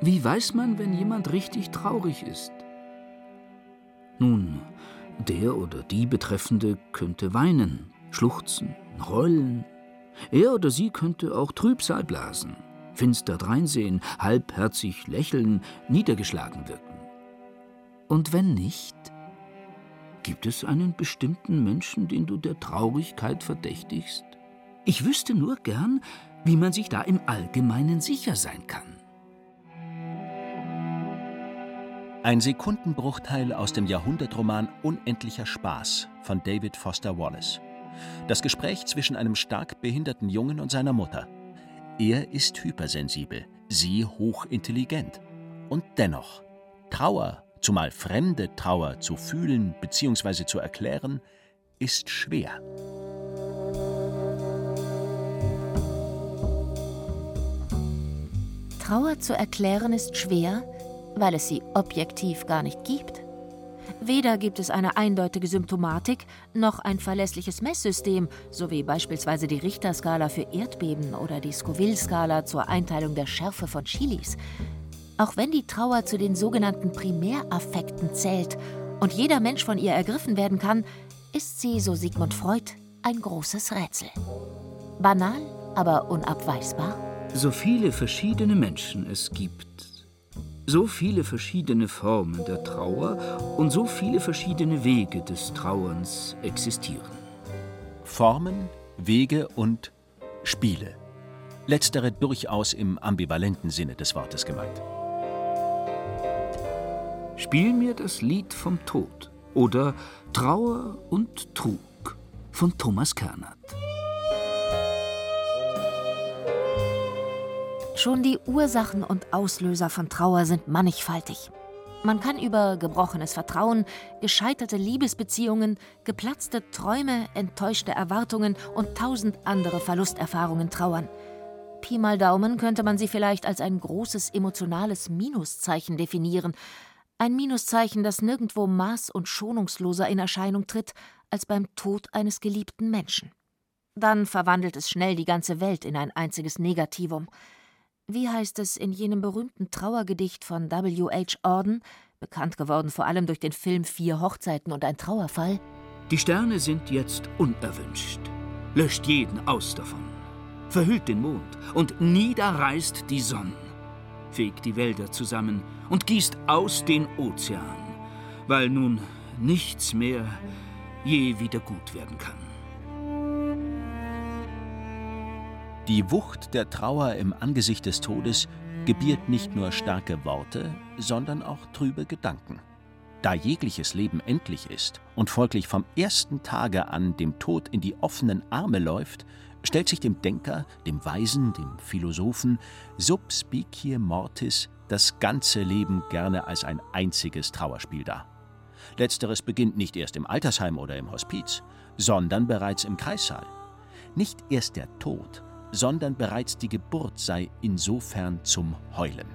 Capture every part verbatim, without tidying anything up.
Wie weiß man, wenn jemand richtig traurig ist? Nun, der oder die Betreffende könnte weinen, schluchzen, heulen. Er oder sie könnte auch Trübsal blasen, finster dreinsehen, halbherzig lächeln, niedergeschlagen wirken. Und wenn nicht, gibt es einen bestimmten Menschen, den du der Traurigkeit verdächtigst? Ich wüsste nur gern, wie man sich da im Allgemeinen sicher sein kann. Ein Sekundenbruchteil aus dem Jahrhundertroman Unendlicher Spaß von David Foster Wallace. Das Gespräch zwischen einem stark behinderten Jungen und seiner Mutter. Er ist hypersensibel, sie hochintelligent. Und dennoch, Trauer, zumal fremde Trauer, zu fühlen bzw. zu erklären, ist schwer. Trauer zu erklären ist schwer, weil es sie objektiv gar nicht gibt. Weder gibt es eine eindeutige Symptomatik, noch ein verlässliches Messsystem, so wie beispielsweise die Richterskala für Erdbeben oder die Scoville-Skala zur Einteilung der Schärfe von Chilis. Auch wenn die Trauer zu den sogenannten Primäraffekten zählt und jeder Mensch von ihr ergriffen werden kann, ist sie, so Sigmund Freud, ein großes Rätsel. Banal, aber unabweisbar. So viele verschiedene Menschen es gibt, so viele verschiedene Formen der Trauer und so viele verschiedene Wege des Trauerns existieren. Formen, Wege und Spiele. Letztere durchaus im ambivalenten Sinne des Wortes gemeint. Spiel mir das Lied vom Tod oder Trauer und Trug von Thomas Kernert. Schon die Ursachen und Auslöser von Trauer sind mannigfaltig. Man kann über gebrochenes Vertrauen, gescheiterte Liebesbeziehungen, geplatzte Träume, enttäuschte Erwartungen und tausend andere Verlusterfahrungen trauern. Pi mal Daumen könnte man sie vielleicht als ein großes emotionales Minuszeichen definieren. Ein Minuszeichen, das nirgendwo maß- und schonungsloser in Erscheinung tritt als beim Tod eines geliebten Menschen. Dann verwandelt es schnell die ganze Welt in ein einziges Negativum. Wie heißt es in jenem berühmten Trauergedicht von W H Auden, bekannt geworden vor allem durch den Film Vier Hochzeiten und ein Trauerfall? Die Sterne sind jetzt unerwünscht, löscht jeden aus davon, verhüllt den Mond und niederreißt die Sonne, fegt die Wälder zusammen und gießt aus den Ozean, weil nun nichts mehr je wieder gut werden kann. Die Wucht der Trauer im Angesicht des Todes gebiert nicht nur starke Worte, sondern auch trübe Gedanken. Da jegliches Leben endlich ist und folglich vom ersten Tage an dem Tod in die offenen Arme läuft, stellt sich dem Denker, dem Weisen, dem Philosophen sub specie mortis das ganze Leben gerne als ein einziges Trauerspiel dar. Letzteres beginnt nicht erst im Altersheim oder im Hospiz, sondern bereits im Kreissaal. Nicht erst der Tod, sondern bereits die Geburt sei insofern zum Heulen.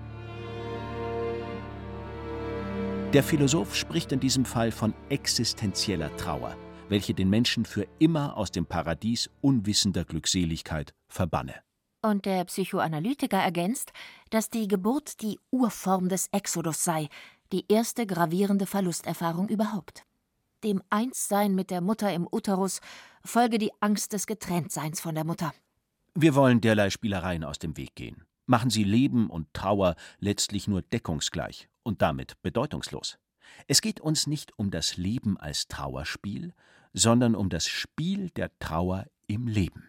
Der Philosoph spricht in diesem Fall von existenzieller Trauer, welche den Menschen für immer aus dem Paradies unwissender Glückseligkeit verbanne. Und der Psychoanalytiker ergänzt, dass die Geburt die Urform des Exodus sei, die erste gravierende Verlusterfahrung überhaupt. Dem Einssein mit der Mutter im Uterus folge die Angst des Getrenntseins von der Mutter. Wir wollen derlei Spielereien aus dem Weg gehen. Machen sie Leben und Trauer letztlich nur deckungsgleich und damit bedeutungslos. Es geht uns nicht um das Leben als Trauerspiel, sondern um das Spiel der Trauer im Leben.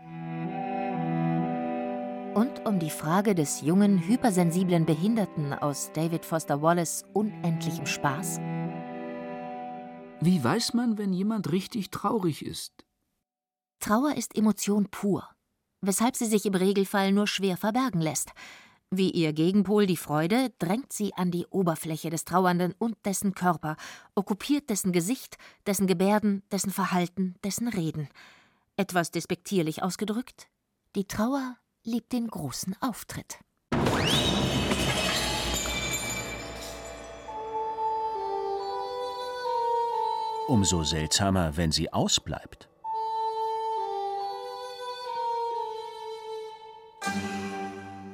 Und um die Frage des jungen, hypersensiblen Behinderten aus David Foster Wallace' Unendlichem Spaß. Wie weiß man, wenn jemand richtig traurig ist? Trauer ist Emotion pur, weshalb sie sich im Regelfall nur schwer verbergen lässt. Wie ihr Gegenpol, die Freude, drängt sie an die Oberfläche des Trauernden und dessen Körper, okkupiert dessen Gesicht, dessen Gebärden, dessen Verhalten, dessen Reden. Etwas despektierlich ausgedrückt: Die Trauer liebt den großen Auftritt. Umso seltsamer, wenn sie ausbleibt.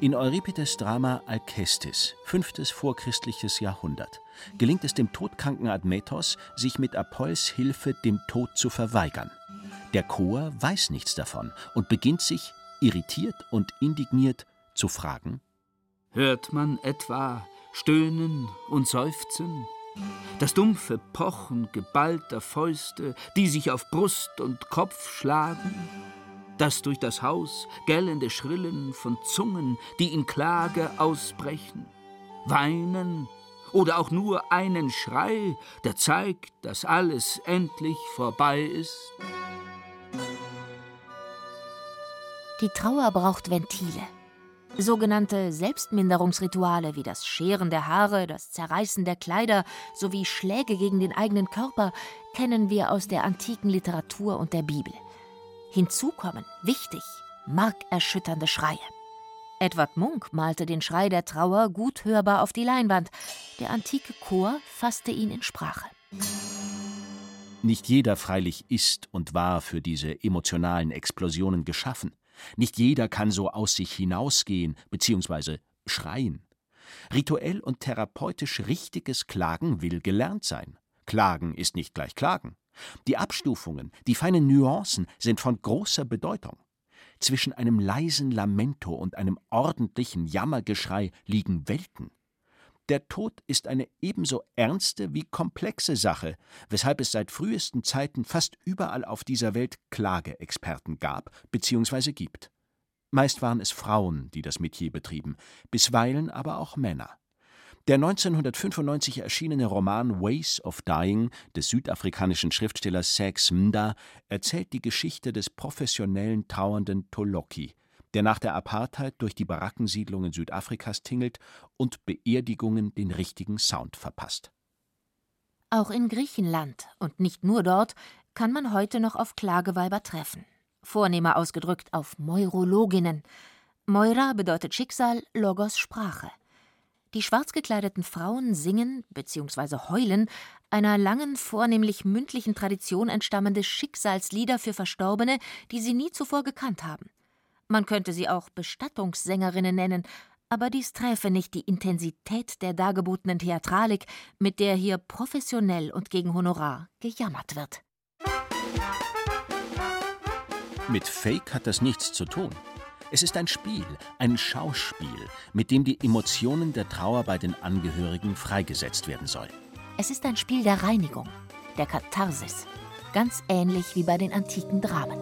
In Euripides' Drama Alkestis, fünftes vorchristliches Jahrhundert, gelingt es dem todkranken Admetos, sich mit Apolls Hilfe dem Tod zu verweigern. Der Chor weiß nichts davon und beginnt sich, irritiert und indigniert, zu fragen: Hört man etwa Stöhnen und Seufzen? Das dumpfe Pochen geballter Fäuste, die sich auf Brust und Kopf schlagen? Das durch das Haus gellende Schrillen von Zungen, die in Klage ausbrechen? Weinen oder auch nur einen Schrei, der zeigt, dass alles endlich vorbei ist? Die Trauer braucht Ventile. Sogenannte Selbstminderungsrituale wie das Scheren der Haare, das Zerreißen der Kleider sowie Schläge gegen den eigenen Körper kennen wir aus der antiken Literatur und der Bibel. Hinzu kommen, wichtig, markerschütternde Schreie. Edward Munch malte den Schrei der Trauer gut hörbar auf die Leinwand. Der antike Chor fasste ihn in Sprache. Nicht jeder freilich ist und war für diese emotionalen Explosionen geschaffen. Nicht jeder kann so aus sich hinausgehen bzw. schreien. Rituell und therapeutisch richtiges Klagen will gelernt sein. Klagen ist nicht gleich Klagen. Die Abstufungen, die feinen Nuancen sind von großer Bedeutung. Zwischen einem leisen Lamento und einem ordentlichen Jammergeschrei liegen Welten. Der Tod ist eine ebenso ernste wie komplexe Sache, weshalb es seit frühesten Zeiten fast überall auf dieser Welt Klageexperten gab bzw. gibt. Meist waren es Frauen, die das Metier betrieben, bisweilen aber auch Männer. Der neunzehnhundertfünfundneunzig erschienene Roman Ways of Dying des südafrikanischen Schriftstellers Sax Mda erzählt die Geschichte des professionellen trauernden Toloki, der nach der Apartheid durch die Barackensiedlungen Südafrikas tingelt und Beerdigungen den richtigen Sound verpasst. Auch in Griechenland und nicht nur dort kann man heute noch auf Klageweiber treffen. Vornehmer ausgedrückt auf Meurologinnen. Moira bedeutet Schicksal, Logos Sprache. Die schwarz gekleideten Frauen singen bzw. heulen einer langen, vornehmlich mündlichen Tradition entstammende Schicksalslieder für Verstorbene, die sie nie zuvor gekannt haben. Man könnte sie auch Bestattungssängerinnen nennen, aber dies träfe nicht die Intensität der dargebotenen Theatralik, mit der hier professionell und gegen Honorar gejammert wird. Mit Fake hat das nichts zu tun. Es ist ein Spiel, ein Schauspiel, mit dem die Emotionen der Trauer bei den Angehörigen freigesetzt werden soll. Es ist ein Spiel der Reinigung, der Katharsis, ganz ähnlich wie bei den antiken Dramen.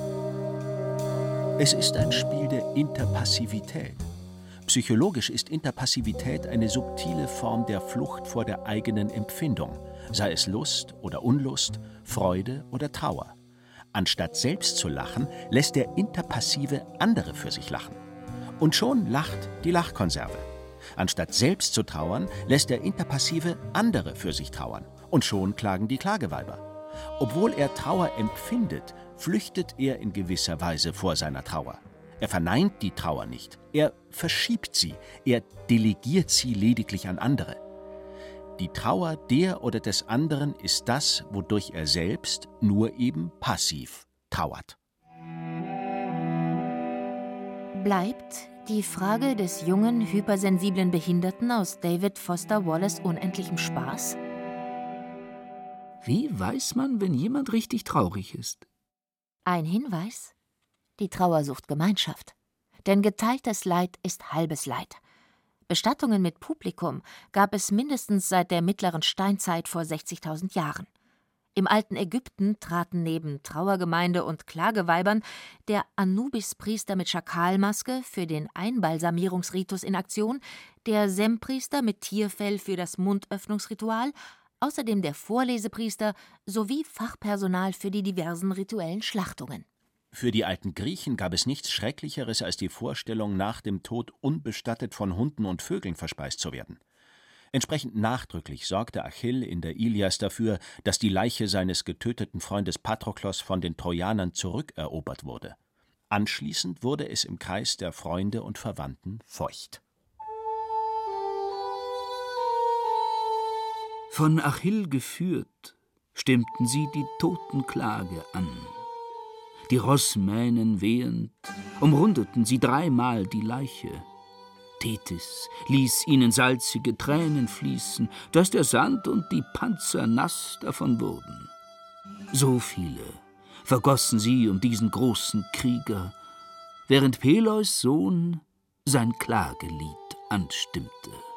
Es ist ein Spiel der Interpassivität. Psychologisch ist Interpassivität eine subtile Form der Flucht vor der eigenen Empfindung, sei es Lust oder Unlust, Freude oder Trauer. Anstatt selbst zu lachen, lässt der Interpassive andere für sich lachen. Und schon lacht die Lachkonserve. Anstatt selbst zu trauern, lässt der Interpassive andere für sich trauern. Und schon klagen die Klageweiber. Obwohl er Trauer empfindet, flüchtet er in gewisser Weise vor seiner Trauer. Er verneint die Trauer nicht, er verschiebt sie, er delegiert sie lediglich an andere. Die Trauer der oder des anderen ist das, wodurch er selbst nur eben passiv trauert. Bleibt die Frage des jungen, hypersensiblen Behinderten aus David Foster Wallace' Unendlichem Spaß? Wie weiß man, wenn jemand richtig traurig ist? Ein Hinweis: Die Trauer sucht Gemeinschaft. Denn geteiltes Leid ist halbes Leid. Bestattungen mit Publikum gab es mindestens seit der mittleren Steinzeit vor sechzigtausend Jahren. Im alten Ägypten traten neben Trauergemeinde und Klageweibern der Anubis-Priester mit Schakalmaske für den Einbalsamierungsritus in Aktion, der Sem-Priester mit Tierfell für das Mundöffnungsritual, außerdem der Vorlesepriester sowie Fachpersonal für die diversen rituellen Schlachtungen. Für die alten Griechen gab es nichts Schrecklicheres als die Vorstellung, nach dem Tod unbestattet von Hunden und Vögeln verspeist zu werden. Entsprechend nachdrücklich sorgte Achill in der Ilias dafür, dass die Leiche seines getöteten Freundes Patroklos von den Trojanern zurückerobert wurde. Anschließend wurde es im Kreis der Freunde und Verwandten feucht. Von Achill geführt, stimmten sie die Totenklage an. Die Rossmähnen wehend, umrundeten sie dreimal die Leiche. Tethys ließ ihnen salzige Tränen fließen, dass der Sand und die Panzer nass davon wurden. So viele vergossen sie um diesen großen Krieger, während Peleus Sohn sein Klagelied anstimmte.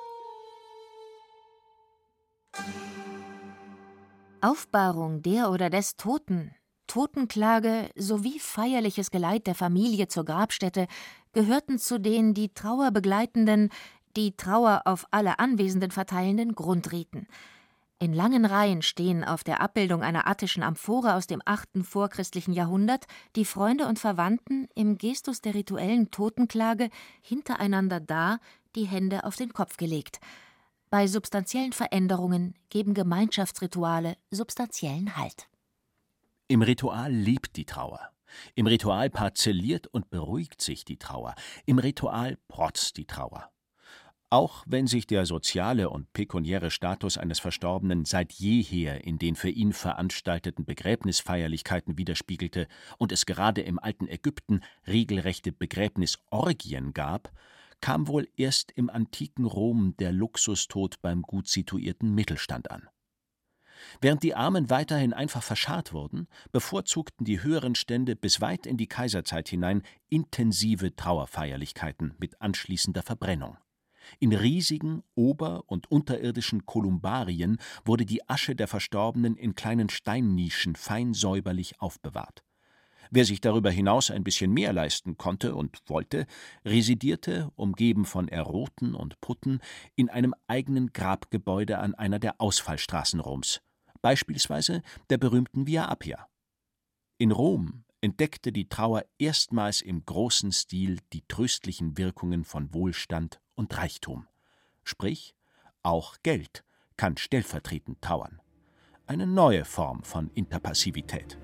Aufbahrung der oder des Toten, Totenklage sowie feierliches Geleit der Familie zur Grabstätte gehörten zu den die Trauer begleitenden, die Trauer auf alle Anwesenden verteilenden Grundriten. In langen Reihen stehen auf der Abbildung einer attischen Amphore aus dem achten vorchristlichen Jahrhundert die Freunde und Verwandten im Gestus der rituellen Totenklage hintereinander da, die Hände auf den Kopf gelegt. Bei substanziellen Veränderungen geben Gemeinschaftsrituale substanziellen Halt. Im Ritual lebt die Trauer. Im Ritual parzelliert und beruhigt sich die Trauer. Im Ritual protzt die Trauer. Auch wenn sich der soziale und pekuniäre Status eines Verstorbenen seit jeher in den für ihn veranstalteten Begräbnisfeierlichkeiten widerspiegelte und es gerade im alten Ägypten regelrechte Begräbnisorgien gab, kam wohl erst im antiken Rom der Luxustod beim gut situierten Mittelstand an. Während die Armen weiterhin einfach verscharrt wurden, bevorzugten die höheren Stände bis weit in die Kaiserzeit hinein intensive Trauerfeierlichkeiten mit anschließender Verbrennung. In riesigen ober- und unterirdischen Kolumbarien wurde die Asche der Verstorbenen in kleinen Steinnischen fein säuberlich aufbewahrt. Wer sich darüber hinaus ein bisschen mehr leisten konnte und wollte, residierte, umgeben von Eroten und Putten, in einem eigenen Grabgebäude an einer der Ausfallstraßen Roms, beispielsweise der berühmten Via Appia. In Rom entdeckte die Trauer erstmals im großen Stil die tröstlichen Wirkungen von Wohlstand und Reichtum. Sprich, auch Geld kann stellvertretend trauern. Eine neue Form von Interpassivität.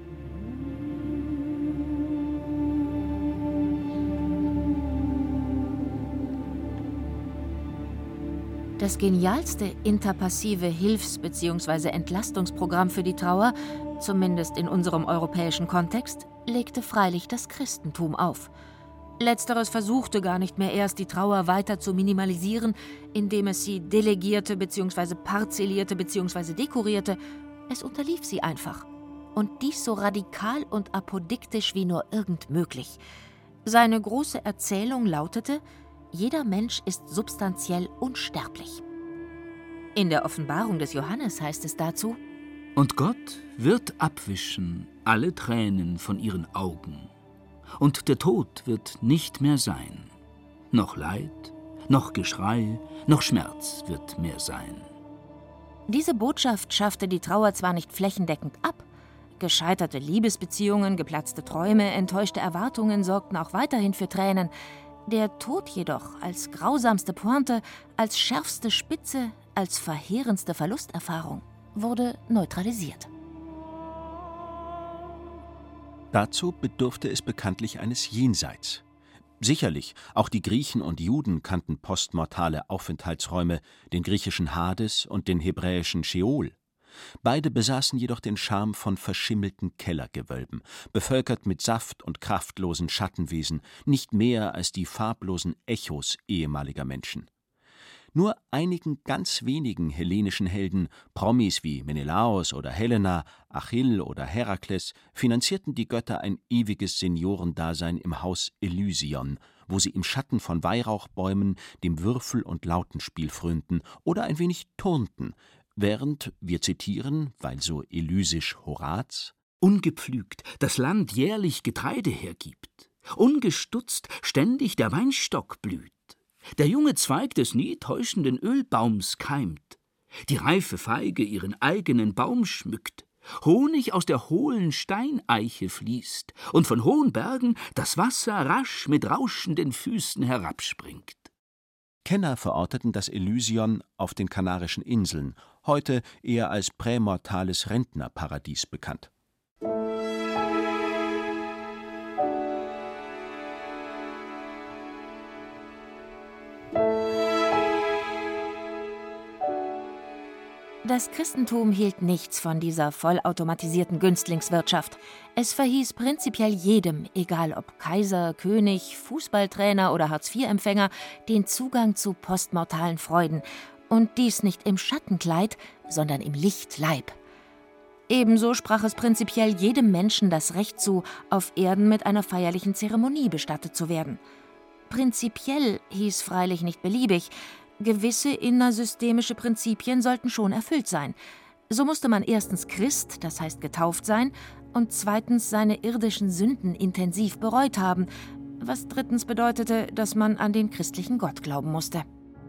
Das genialste interpassive Hilfs- bzw. Entlastungsprogramm für die Trauer, zumindest in unserem europäischen Kontext, legte freilich das Christentum auf. Letzteres versuchte gar nicht mehr erst, die Trauer weiter zu minimalisieren, indem es sie delegierte bzw. parzellierte bzw. dekorierte. Es unterlief sie einfach. Und dies so radikal und apodiktisch wie nur irgend möglich. Seine große Erzählung lautete: Jeder Mensch ist substanziell unsterblich. In der Offenbarung des Johannes heißt es dazu: Und Gott wird abwischen alle Tränen von ihren Augen. Und der Tod wird nicht mehr sein. Noch Leid, noch Geschrei, noch Schmerz wird mehr sein. Diese Botschaft schaffte die Trauer zwar nicht flächendeckend ab. Gescheiterte Liebesbeziehungen, geplatzte Träume, enttäuschte Erwartungen sorgten auch weiterhin für Tränen. Der Tod jedoch als grausamste Pointe, als schärfste Spitze, als verheerendste Verlusterfahrung wurde neutralisiert. Dazu bedurfte es bekanntlich eines Jenseits. Sicherlich, auch die Griechen und Juden kannten postmortale Aufenthaltsräume, den griechischen Hades und den hebräischen Scheol. Beide besaßen jedoch den Charme von verschimmelten Kellergewölben, bevölkert mit saft- und kraftlosen Schattenwesen, nicht mehr als die farblosen Echos ehemaliger Menschen. Nur einigen ganz wenigen hellenischen Helden, Promis wie Menelaos oder Helena, Achill oder Herakles, finanzierten die Götter ein ewiges Seniorendasein im Haus Elysion, wo sie im Schatten von Weihrauchbäumen dem Würfel- und Lautenspiel frönten oder ein wenig turnten, während, wir zitieren, weil so elysisch Horaz, ungepflügt das Land jährlich Getreide hergibt, ungestutzt ständig der Weinstock blüht, der junge Zweig des nie täuschenden Ölbaums keimt, die reife Feige ihren eigenen Baum schmückt, Honig aus der hohlen Steineiche fließt und von hohen Bergen das Wasser rasch mit rauschenden Füßen herabspringt. Kenner verorteten das Elysion auf den Kanarischen Inseln, heute eher als prämortales Rentnerparadies bekannt. Das Christentum hielt nichts von dieser vollautomatisierten Günstlingswirtschaft. Es verhieß prinzipiell jedem, egal ob Kaiser, König, Fußballtrainer oder Hartz-vier-Empfänger, den Zugang zu postmortalen Freuden. Und dies nicht im Schattenkleid, sondern im Lichtleib. Ebenso sprach es prinzipiell jedem Menschen das Recht zu, auf Erden mit einer feierlichen Zeremonie bestattet zu werden. Prinzipiell hieß freilich nicht beliebig. Gewisse innersystemische Prinzipien sollten schon erfüllt sein. So musste man erstens Christ, das heißt getauft sein, und zweitens seine irdischen Sünden intensiv bereut haben, was drittens bedeutete, dass man an den christlichen Gott glauben musste.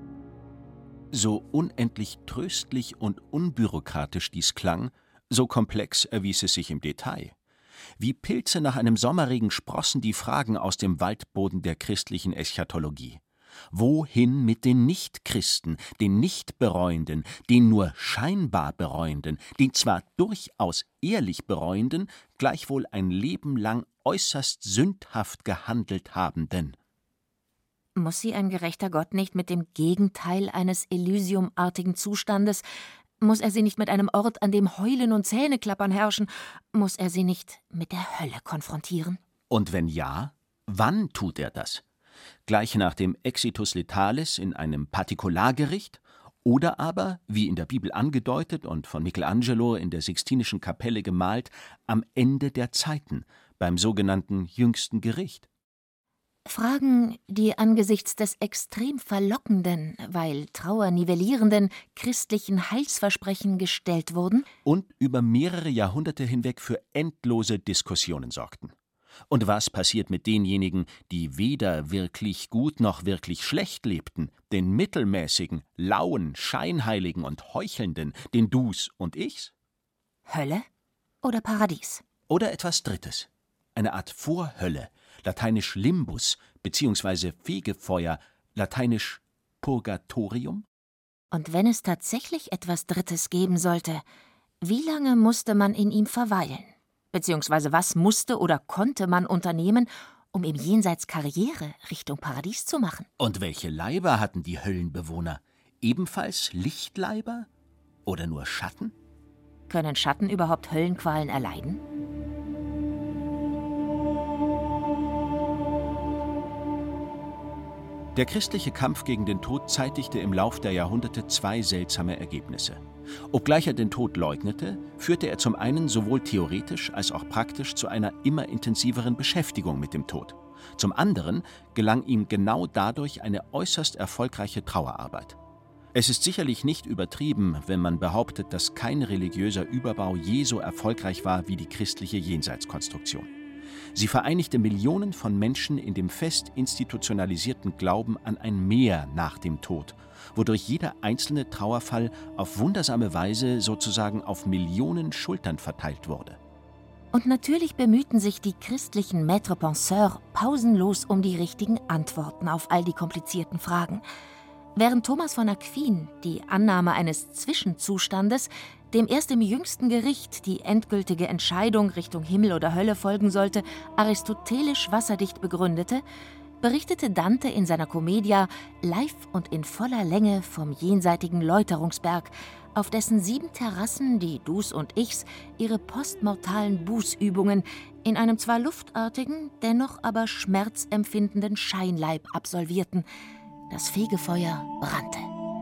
So unendlich tröstlich und unbürokratisch dies klang, so komplex erwies es sich im Detail. Wie Pilze nach einem Sommerregen sprossen die Fragen aus dem Waldboden der christlichen Eschatologie. Wohin mit den Nichtchristen, den Nichtbereuenden, den nur scheinbar Bereuenden, den zwar durchaus ehrlich Bereuenden, gleichwohl ein Leben lang äußerst sündhaft gehandelt Habenden? Muss sie ein gerechter Gott nicht mit dem Gegenteil eines Elysiumartigen Zustandes, muss er sie nicht mit einem Ort, an dem Heulen und Zähneklappern herrschen, muss er sie nicht mit der Hölle konfrontieren? Und wenn ja, wann tut er das? Gleich nach dem Exitus Letalis in einem Partikulargericht oder aber, wie in der Bibel angedeutet und von Michelangelo in der Sixtinischen Kapelle gemalt, am Ende der Zeiten, beim sogenannten jüngsten Gericht? Fragen, die angesichts des extrem verlockenden, weil trauernivellierenden christlichen Heilsversprechen gestellt wurden und über mehrere Jahrhunderte hinweg für endlose Diskussionen sorgten. Und was passiert mit denjenigen, die weder wirklich gut noch wirklich schlecht lebten, den mittelmäßigen, lauen, scheinheiligen und heuchelnden, den Dus und Ichs? Hölle oder Paradies? Oder etwas Drittes, eine Art Vorhölle, lateinisch Limbus, beziehungsweise Fegefeuer, lateinisch Purgatorium? Und wenn es tatsächlich etwas Drittes geben sollte, wie lange musste man in ihm verweilen? Beziehungsweise was musste oder konnte man unternehmen, um im Jenseits Karriere Richtung Paradies zu machen? Und welche Leiber hatten die Höllenbewohner? Ebenfalls Lichtleiber? Oder nur Schatten? Können Schatten überhaupt Höllenqualen erleiden? Der christliche Kampf gegen den Tod zeitigte im Lauf der Jahrhunderte zwei seltsame Ergebnisse. Obgleich er den Tod leugnete, führte er zum einen sowohl theoretisch als auch praktisch zu einer immer intensiveren Beschäftigung mit dem Tod. Zum anderen gelang ihm genau dadurch eine äußerst erfolgreiche Trauerarbeit. Es ist sicherlich nicht übertrieben, wenn man behauptet, dass kein religiöser Überbau je so erfolgreich war wie die christliche Jenseitskonstruktion. Sie vereinigte Millionen von Menschen in dem fest institutionalisierten Glauben an ein Mehr nach dem Tod, wodurch jeder einzelne Trauerfall auf wundersame Weise sozusagen auf Millionen Schultern verteilt wurde. Und natürlich bemühten sich die christlichen Maîtres Penseurs pausenlos um die richtigen Antworten auf all die komplizierten Fragen. Während Thomas von Aquin die Annahme eines Zwischenzustandes, dem erst im jüngsten Gericht die endgültige Entscheidung Richtung Himmel oder Hölle folgen sollte, aristotelisch wasserdicht begründete, berichtete Dante in seiner Commedia live und in voller Länge vom jenseitigen Läuterungsberg, auf dessen sieben Terrassen die Dus und Ichs ihre postmortalen Bußübungen in einem zwar luftartigen, dennoch aber schmerzempfindenden Scheinleib absolvierten. Das Fegefeuer brannte.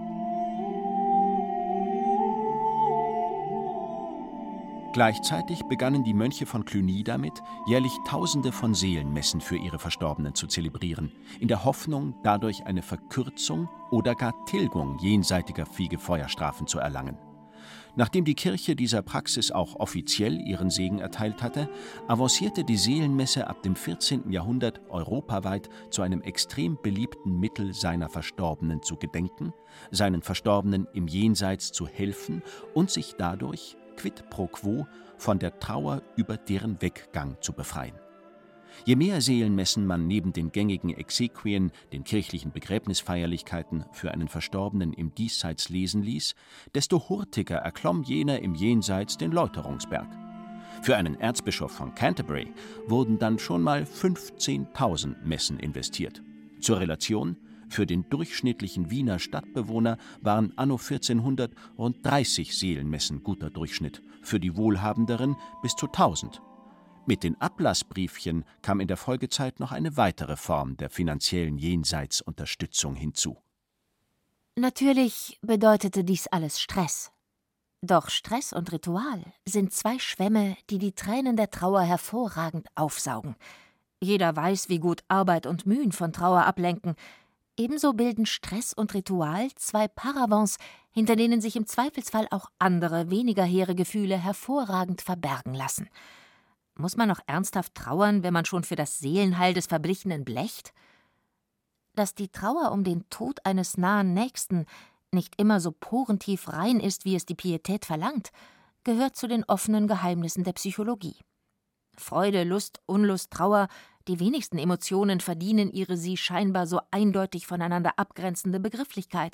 Gleichzeitig begannen die Mönche von Cluny damit, jährlich Tausende von Seelenmessen für ihre Verstorbenen zu zelebrieren, in der Hoffnung, dadurch eine Verkürzung oder gar Tilgung jenseitiger Fegefeuerstrafen zu erlangen. Nachdem die Kirche dieser Praxis auch offiziell ihren Segen erteilt hatte, avancierte die Seelenmesse ab dem vierzehnten Jahrhundert europaweit zu einem extrem beliebten Mittel, seiner Verstorbenen zu gedenken, seinen Verstorbenen im Jenseits zu helfen und sich dadurch quid pro quo von der Trauer über deren Weggang zu befreien. Je mehr Seelenmessen man neben den gängigen Exequien, den kirchlichen Begräbnisfeierlichkeiten, für einen Verstorbenen im Diesseits lesen ließ, desto hurtiger erklomm jener im Jenseits den Läuterungsberg. Für einen Erzbischof von Canterbury wurden dann schon mal fünfzehntausend Messen investiert. Zur Relation: Für den durchschnittlichen Wiener Stadtbewohner waren anno vierzehnhundert rund dreißig Seelenmessen guter Durchschnitt, für die Wohlhabenderen bis zu tausend. Mit den Ablassbriefchen kam in der Folgezeit noch eine weitere Form der finanziellen Jenseitsunterstützung hinzu. Natürlich bedeutete dies alles Stress. Doch Stress und Ritual sind zwei Schwämme, die die Tränen der Trauer hervorragend aufsaugen. Jeder weiß, wie gut Arbeit und Mühen von Trauer ablenken. Ebenso bilden Stress und Ritual zwei Paravents, hinter denen sich im Zweifelsfall auch andere, weniger hehre Gefühle hervorragend verbergen lassen. Muss man noch ernsthaft trauern, wenn man schon für das Seelenheil des Verblichenen blecht? Dass die Trauer um den Tod eines nahen Nächsten nicht immer so porentief rein ist, wie es die Pietät verlangt, gehört zu den offenen Geheimnissen der Psychologie. Freude, Lust, Unlust, Trauer, die wenigsten Emotionen verdienen ihre sie scheinbar so eindeutig voneinander abgrenzende Begrifflichkeit.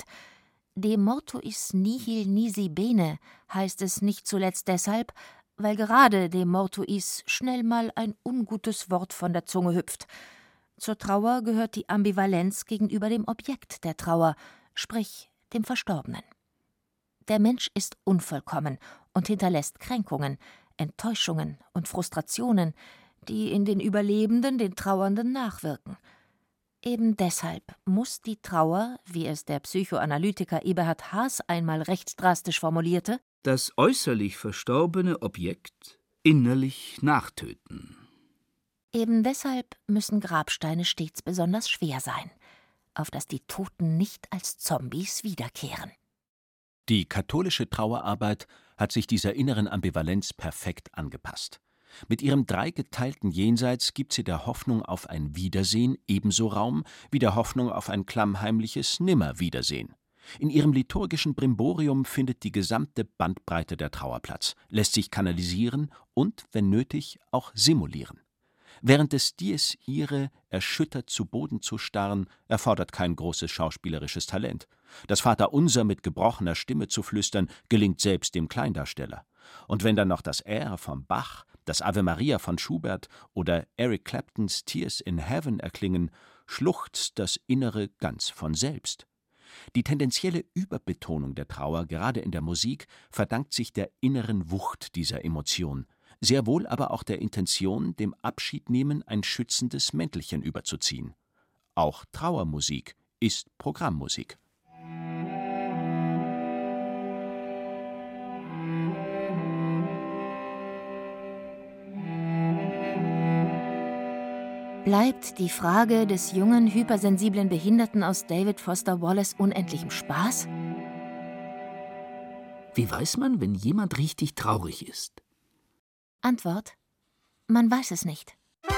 De mortuis nihil nisi bene heißt es nicht zuletzt deshalb, weil gerade de mortuis schnell mal ein ungutes Wort von der Zunge hüpft. Zur Trauer gehört die Ambivalenz gegenüber dem Objekt der Trauer, sprich dem Verstorbenen. Der Mensch ist unvollkommen und hinterlässt Kränkungen, Enttäuschungen und Frustrationen, die in den Überlebenden den Trauernden nachwirken. Eben deshalb muss die Trauer, wie es der Psychoanalytiker Eberhard Haas einmal recht drastisch formulierte, das äußerlich verstorbene Objekt innerlich nachtöten. Eben deshalb müssen Grabsteine stets besonders schwer sein, auf dass die Toten nicht als Zombies wiederkehren. Die katholische Trauerarbeit hat sich dieser inneren Ambivalenz perfekt angepasst. Mit ihrem dreigeteilten Jenseits gibt sie der Hoffnung auf ein Wiedersehen ebenso Raum wie der Hoffnung auf ein klammheimliches Nimmerwiedersehen. In ihrem liturgischen Brimborium findet die gesamte Bandbreite der Trauer Platz, lässt sich kanalisieren und, wenn nötig, auch simulieren. Während des Dies Irae erschüttert zu Boden zu starren, erfordert kein großes schauspielerisches Talent. Das Vaterunser mit gebrochener Stimme zu flüstern, gelingt selbst dem Kleindarsteller. Und wenn dann noch das Air von Bach, das Ave Maria von Schubert oder Eric Claptons Tears in Heaven erklingen, schluchzt das Innere ganz von selbst. Die tendenzielle Überbetonung der Trauer, gerade in der Musik, verdankt sich der inneren Wucht dieser Emotion, sehr wohl aber auch der Intention, dem Abschiednehmen ein schützendes Mäntelchen überzuziehen. Auch Trauermusik ist Programmmusik. Bleibt die Frage des jungen, hypersensiblen Behinderten aus David Foster Wallace unendlichem Spaß? Wie weiß man, wenn jemand richtig traurig ist? Antwort: Man weiß es nicht.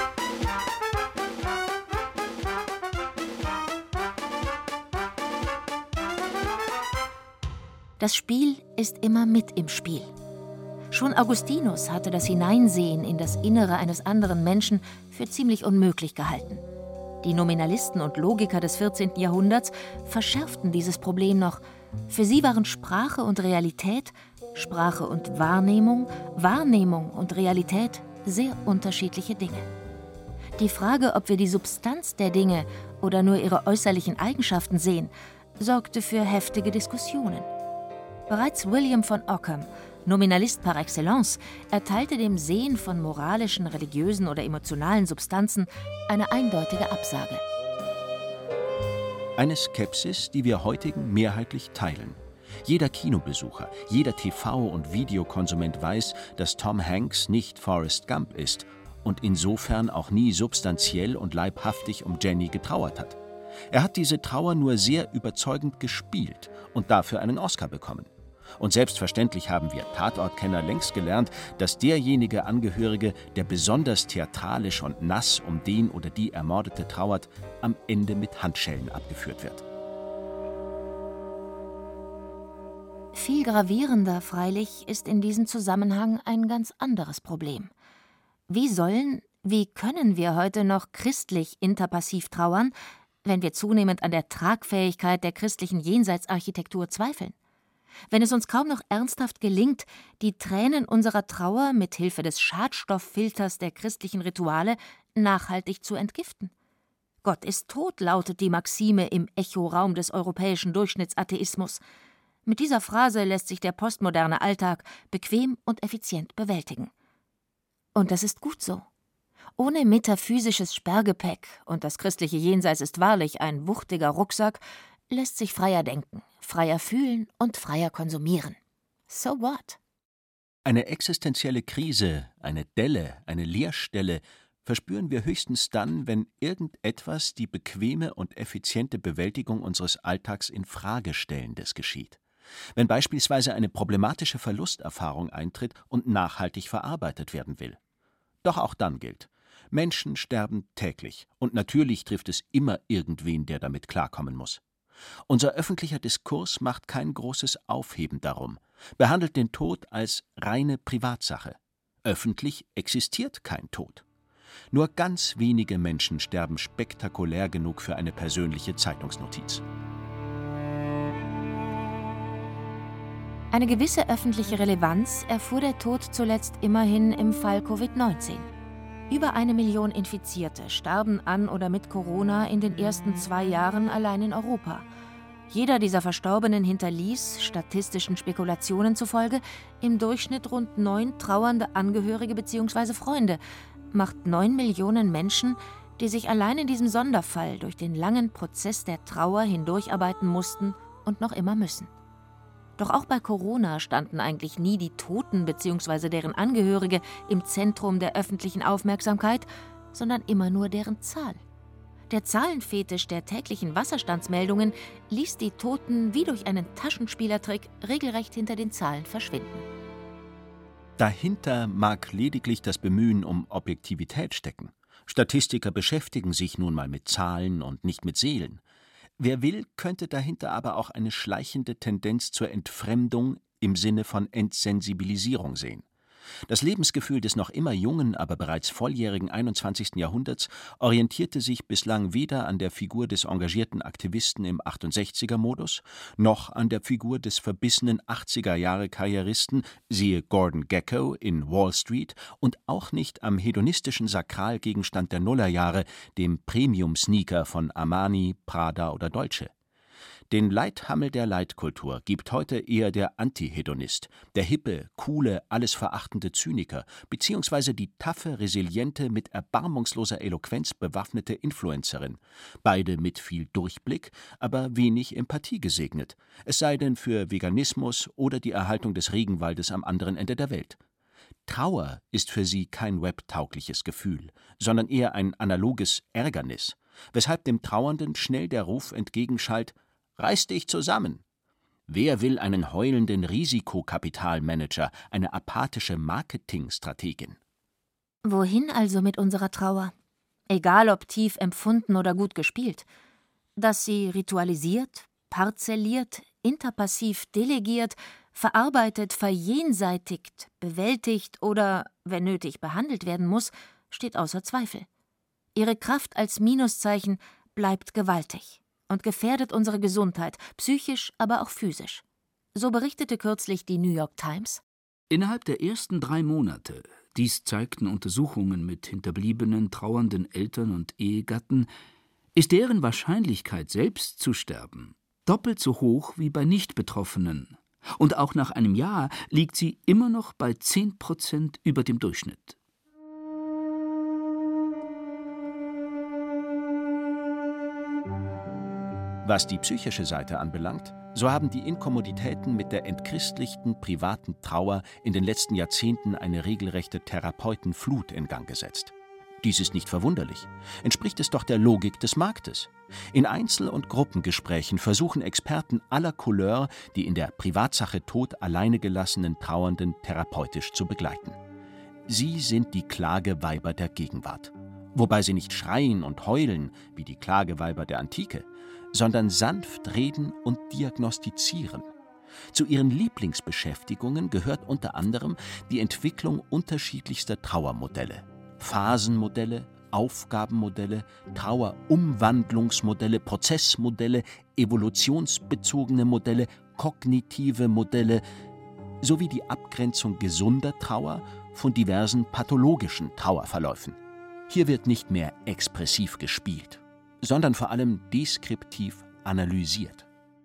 Das Spiel ist immer mit im Spiel. Schon Augustinus hatte das Hineinsehen in das Innere eines anderen Menschen für ziemlich unmöglich gehalten. Die Nominalisten und Logiker des vierzehnten Jahrhunderts verschärften dieses Problem noch. Für sie waren Sprache und Realität, Sprache und Wahrnehmung, Wahrnehmung und Realität sehr unterschiedliche Dinge. Die Frage, ob wir die Substanz der Dinge oder nur ihre äußerlichen Eigenschaften sehen, sorgte für heftige Diskussionen. Bereits William von Ockham, Nominalist par excellence, erteilte dem Sehen von moralischen, religiösen oder emotionalen Substanzen eine eindeutige Absage. Eine Skepsis, die wir heutigen mehrheitlich teilen. Jeder Kinobesucher, jeder T V- und Videokonsument weiß, dass Tom Hanks nicht Forrest Gump ist und insofern auch nie substanziell und leibhaftig um Jenny getrauert hat. Er hat diese Trauer nur sehr überzeugend gespielt und dafür einen Oscar bekommen. Und selbstverständlich haben wir Tatortkenner längst gelernt, dass derjenige Angehörige, der besonders theatralisch und nass um den oder die Ermordete trauert, am Ende mit Handschellen abgeführt wird. Viel gravierender, freilich, ist in diesem Zusammenhang ein ganz anderes Problem. Wie sollen, wie können wir heute noch christlich interpassiv trauern, wenn wir zunehmend an der Tragfähigkeit der christlichen Jenseitsarchitektur zweifeln? Wenn es uns kaum noch ernsthaft gelingt, die Tränen unserer Trauer mit Hilfe des Schadstofffilters der christlichen Rituale nachhaltig zu entgiften? Gott ist tot, lautet die Maxime im Echoraum des europäischen Durchschnittsatheismus. Mit dieser Phrase lässt sich der postmoderne Alltag bequem und effizient bewältigen. Und das ist gut so. Ohne metaphysisches Sperrgepäck, und das christliche Jenseits ist wahrlich ein wuchtiger Rucksack, lässt sich freier denken, freier fühlen und freier konsumieren. So what? Eine existenzielle Krise, eine Delle, eine Leerstelle verspüren wir höchstens dann, wenn irgendetwas die bequeme und effiziente Bewältigung unseres Alltags in Frage stellendes geschieht. Wenn beispielsweise eine problematische Verlusterfahrung eintritt und nachhaltig verarbeitet werden will. Doch auch dann gilt: Menschen sterben täglich, und natürlich trifft es immer irgendwen, der damit klarkommen muss. Unser öffentlicher Diskurs macht kein großes Aufheben darum, behandelt den Tod als reine Privatsache. Öffentlich existiert kein Tod. Nur ganz wenige Menschen sterben spektakulär genug für eine persönliche Zeitungsnotiz. Eine gewisse öffentliche Relevanz erfuhr der Tod zuletzt immerhin im Fall Covid neunzehn. Über eine Million Infizierte starben an oder mit Corona in den ersten zwei Jahren allein in Europa. Jeder dieser Verstorbenen hinterließ, statistischen Spekulationen zufolge, im Durchschnitt rund neun trauernde Angehörige bzw. Freunde, macht neun Millionen Menschen, die sich allein in diesem Sonderfall durch den langen Prozess der Trauer hindurcharbeiten mussten und noch immer müssen. Doch auch bei Corona standen eigentlich nie die Toten bzw. deren Angehörige im Zentrum der öffentlichen Aufmerksamkeit, sondern immer nur deren Zahl. Der Zahlenfetisch der täglichen Wasserstandsmeldungen ließ die Toten wie durch einen Taschenspielertrick regelrecht hinter den Zahlen verschwinden. Dahinter mag lediglich das Bemühen um Objektivität stecken. Statistiker beschäftigen sich nun mal mit Zahlen und nicht mit Seelen. Wer will, könnte dahinter aber auch eine schleichende Tendenz zur Entfremdung im Sinne von Entsensibilisierung sehen. Das Lebensgefühl des noch immer jungen, aber bereits volljährigen einundzwanzigsten Jahrhunderts orientierte sich bislang weder an der Figur des engagierten Aktivisten im achtundsechziger-Modus, noch an der Figur des verbissenen achtziger-Jahre-Karrieristen, siehe Gordon Gekko in Wall Street, und auch nicht am hedonistischen Sakralgegenstand der Nullerjahre, dem Premium-Sneaker von Armani, Prada oder Dolce. Den Leithammel der Leitkultur gibt heute eher der Antihedonist, der hippe, coole, alles verachtende Zyniker, beziehungsweise die taffe, resiliente, mit erbarmungsloser Eloquenz bewaffnete Influencerin, beide mit viel Durchblick, aber wenig Empathie gesegnet, es sei denn für Veganismus oder die Erhaltung des Regenwaldes am anderen Ende der Welt. Trauer ist für sie kein webtaugliches Gefühl, sondern eher ein analoges Ärgernis, weshalb dem Trauernden schnell der Ruf entgegenschallt: Reiß dich zusammen! Wer will einen heulenden Risikokapitalmanager, eine apathische Marketingstrategin? Wohin also mit unserer Trauer? Egal ob tief empfunden oder gut gespielt. Dass sie ritualisiert, parzelliert, interpassiv delegiert, verarbeitet, verjenseitigt, bewältigt oder, wenn nötig, behandelt werden muss, steht außer Zweifel. Ihre Kraft als Minuszeichen bleibt gewaltig und gefährdet unsere Gesundheit, psychisch, aber auch physisch. So berichtete kürzlich die New York Times: Innerhalb der ersten drei Monate, dies zeigten Untersuchungen mit hinterbliebenen, trauernden Eltern und Ehegatten, ist deren Wahrscheinlichkeit, selbst zu sterben, doppelt so hoch wie bei Nicht-Betroffenen. Und auch nach einem Jahr liegt sie immer noch bei zehn Prozent über dem Durchschnitt. Was die psychische Seite anbelangt, so haben die Inkommoditäten mit der entchristlichten privaten Trauer in den letzten Jahrzehnten eine regelrechte Therapeutenflut in Gang gesetzt. Dies ist nicht verwunderlich, entspricht es doch der Logik des Marktes. In Einzel- und Gruppengesprächen versuchen Experten aller Couleur, die in der Privatsache Tod alleine gelassenen Trauernden therapeutisch zu begleiten. Sie sind die Klageweiber der Gegenwart, wobei sie nicht schreien und heulen wie die Klageweiber der Antike, sondern sanft reden und diagnostizieren. Zu ihren Lieblingsbeschäftigungen gehört unter anderem die Entwicklung unterschiedlichster Trauermodelle, Phasenmodelle, Aufgabenmodelle, Trauerumwandlungsmodelle, Prozessmodelle, evolutionsbezogene Modelle, kognitive Modelle sowie die Abgrenzung gesunder Trauer von diversen pathologischen Trauerverläufen. Hier wird nicht mehr expressiv gespielt. sondern vor allem deskriptiv analysiert.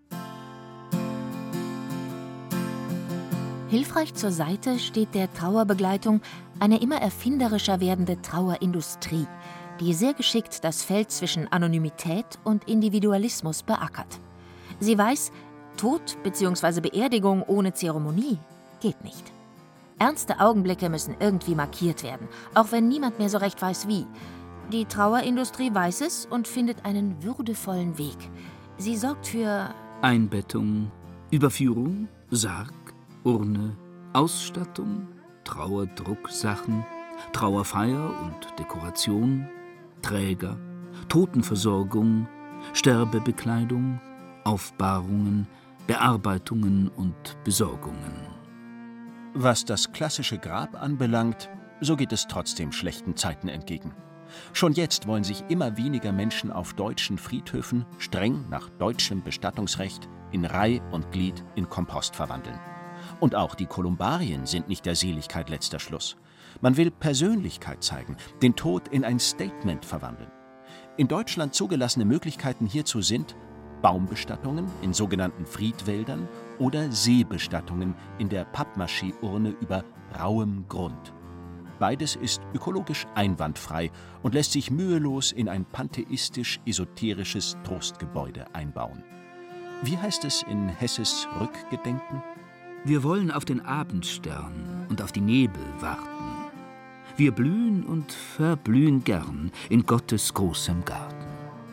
Hilfreich zur Seite steht der Trauerbegleitung eine immer erfinderischer werdende Trauerindustrie, die sehr geschickt das Feld zwischen Anonymität und Individualismus beackert. Sie weiß, Tod bzw. Beerdigung ohne Zeremonie geht nicht. Ernste Augenblicke müssen irgendwie markiert werden, auch wenn niemand mehr so recht weiß wie. Die Trauerindustrie weiß es und findet einen würdevollen Weg. Sie sorgt für Einbettung, Überführung, Sarg, Urne, Ausstattung, Trauerdrucksachen, Trauerfeier und Dekoration, Träger, Totenversorgung, Sterbebekleidung, Aufbahrungen, Bearbeitungen und Besorgungen. Was das klassische Grab anbelangt, so geht es trotzdem schlechten Zeiten entgegen. Schon jetzt wollen sich immer weniger Menschen auf deutschen Friedhöfen streng nach deutschem Bestattungsrecht in Reih und Glied in Kompost verwandeln. Und auch die Kolumbarien sind nicht der Seligkeit letzter Schluss. Man will Persönlichkeit zeigen, den Tod in ein Statement verwandeln. In Deutschland zugelassene Möglichkeiten hierzu sind Baumbestattungen in sogenannten Friedwäldern oder Seebestattungen in der Pappmaché-Urne über rauem Grund. Beides ist ökologisch einwandfrei und lässt sich mühelos in ein pantheistisch-esoterisches Trostgebäude einbauen. Wie heißt es in Hesses Rückgedenken? Wir wollen auf den Abendstern und auf die Nebel warten. Wir blühen und verblühen gern in Gottes großem Garten.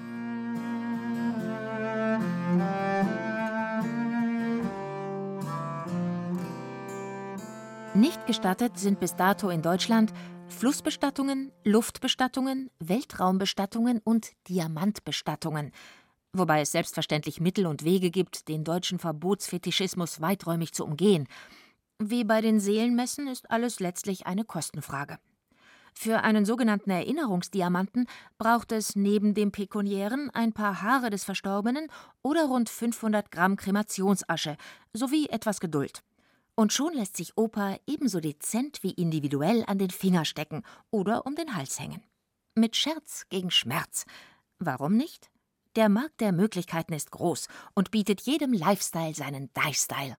Nicht gestattet sind bis dato in Deutschland Flussbestattungen, Luftbestattungen, Weltraumbestattungen und Diamantbestattungen, wobei es selbstverständlich Mittel und Wege gibt, den deutschen Verbotsfetischismus weiträumig zu umgehen. Wie bei den Seelenmessen ist alles letztlich eine Kostenfrage. Für einen sogenannten Erinnerungsdiamanten braucht es neben dem pekuniären ein paar Haare des Verstorbenen oder rund fünfhundert Gramm Kremationsasche sowie etwas Geduld. Und schon lässt sich Opa ebenso dezent wie individuell an den Finger stecken oder um den Hals hängen. Mit Scherz gegen Schmerz. Warum nicht? Der Markt der Möglichkeiten ist groß und bietet jedem Lifestyle seinen Die-Style.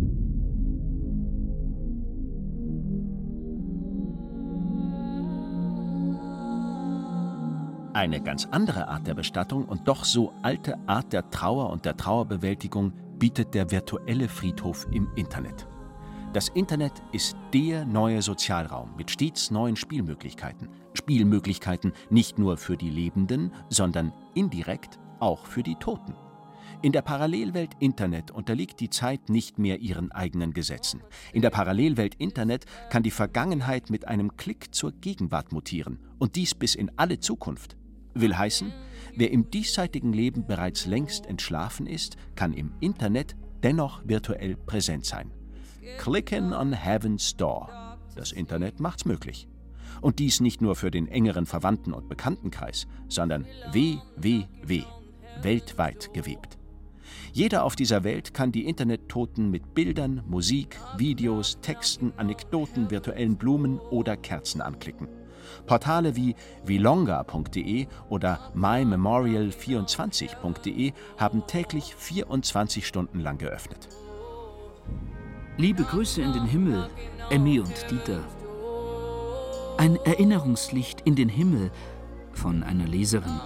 Eine ganz andere Art der Bestattung und doch so alte Art der Trauer und der Trauerbewältigung bietet der virtuelle Friedhof im Internet. Das Internet ist der neue Sozialraum mit stets neuen Spielmöglichkeiten. Spielmöglichkeiten nicht nur für die Lebenden, sondern indirekt auch für die Toten. In der Parallelwelt Internet unterliegt die Zeit nicht mehr ihren eigenen Gesetzen. In der Parallelwelt Internet kann die Vergangenheit mit einem Klick zur Gegenwart mutieren. Und dies bis in alle Zukunft. Will heißen, wer im diesseitigen Leben bereits längst entschlafen ist, kann im Internet dennoch virtuell präsent sein. Clicking on Heaven's Door. Das Internet macht's möglich. Und dies nicht nur für den engeren Verwandten- und Bekanntenkreis, sondern W W W, weltweit gewebt. Jeder auf dieser Welt kann die Internettoten mit Bildern, Musik, Videos, Texten, Anekdoten, virtuellen Blumen oder Kerzen anklicken. Portale wie vilonga punkt de oder my memorial vierundzwanzig punkt de haben täglich vierundzwanzig Stunden lang geöffnet. Liebe Grüße in den Himmel, Emmy und Dieter. Ein Erinnerungslicht in den Himmel von einer Leserin.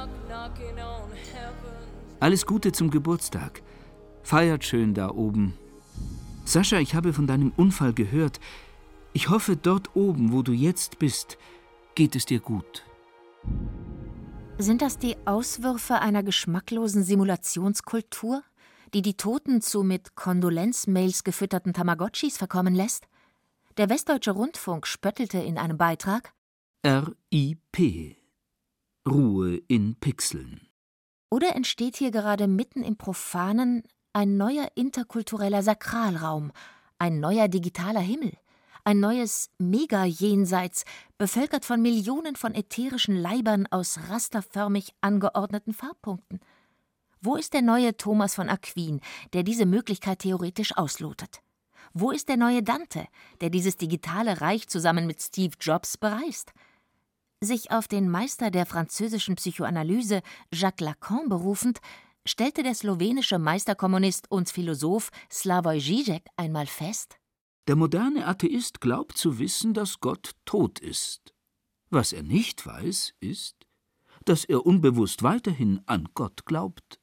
Alles Gute zum Geburtstag. Feiert schön da oben. Sascha, ich habe von deinem Unfall gehört. Ich hoffe, dort oben, wo du jetzt bist, geht es dir gut. Sind das die Auswürfe einer geschmacklosen Simulationskultur, die die Toten zu mit Kondolenzmails gefütterten Tamagotchis verkommen lässt? Der Westdeutsche Rundfunk spöttelte in einem Beitrag: R I P. Ruhe in Pixeln. Oder entsteht hier gerade mitten im Profanen ein neuer interkultureller Sakralraum, ein neuer digitaler Himmel, ein neues Mega-Jenseits, bevölkert von Millionen von ätherischen Leibern aus rasterförmig angeordneten Farbpunkten? Wo ist der neue Thomas von Aquin, der diese Möglichkeit theoretisch auslotet? Wo ist der neue Dante, der dieses digitale Reich zusammen mit Steve Jobs bereist? Sich auf den Meister der französischen Psychoanalyse, Jacques Lacan, berufend, stellte der slowenische Meisterkommunist und Philosoph Slavoj Žižek einmal fest: Der moderne Atheist glaubt zu wissen, dass Gott tot ist. Was er nicht weiß, ist, dass er unbewusst weiterhin an Gott glaubt.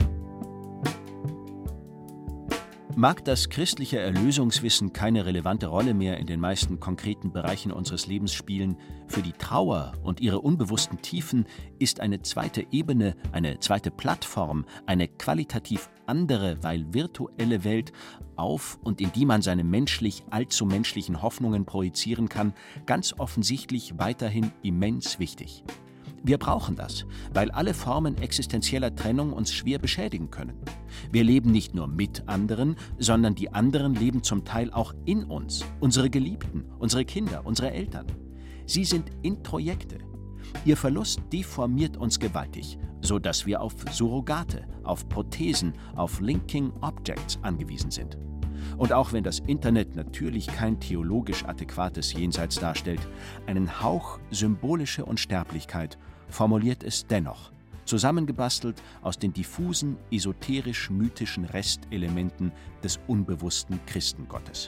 Mag das christliche Erlösungswissen keine relevante Rolle mehr in den meisten konkreten Bereichen unseres Lebens spielen, für die Trauer und ihre unbewussten Tiefen ist eine zweite Ebene, eine zweite Plattform, eine qualitativ andere, weil virtuelle Welt, auf und in die man seine menschlich allzu menschlichen Hoffnungen projizieren kann, ganz offensichtlich weiterhin immens wichtig. Wir brauchen das, weil alle Formen existenzieller Trennung uns schwer beschädigen können. Wir leben nicht nur mit anderen, sondern die anderen leben zum Teil auch in uns, unsere Geliebten, unsere Kinder, unsere Eltern. Sie sind Introjekte. Ihr Verlust deformiert uns gewaltig, sodass wir auf Surrogate, auf Prothesen, auf Linking Objects angewiesen sind. Und auch wenn das Internet natürlich kein theologisch adäquates Jenseits darstellt, einen Hauch symbolische Unsterblichkeit formuliert es dennoch, zusammengebastelt aus den diffusen, esoterisch-mythischen Restelementen des unbewussten Christengottes.